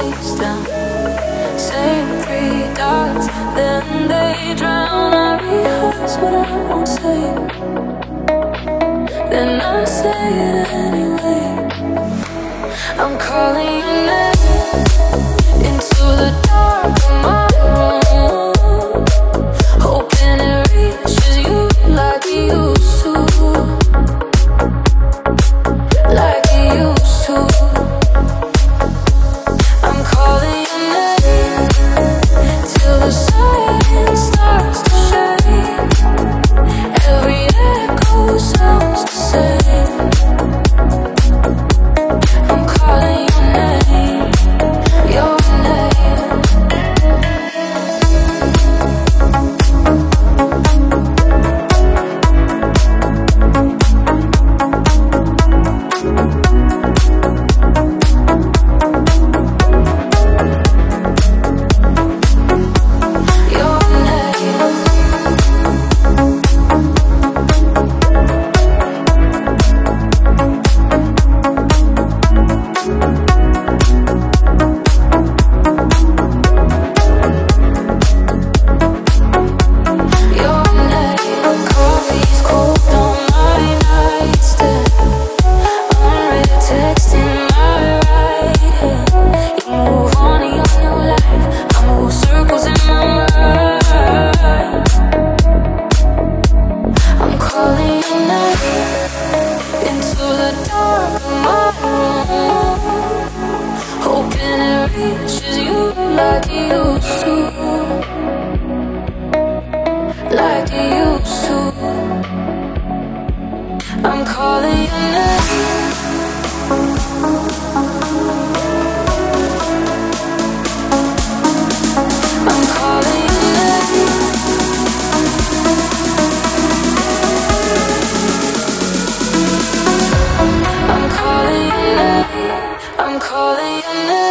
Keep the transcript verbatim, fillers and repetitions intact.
face down. Same three dots, then they drown. I rehearse what I won't say, then I say it anyway. I'm calling your name into the dark of my room, hoping it reaches you like it used to, like it used to. I'm calling your name till the silence starts to shake. Every echo sounds the same. I'm calling your name, your name. I'm calling your name.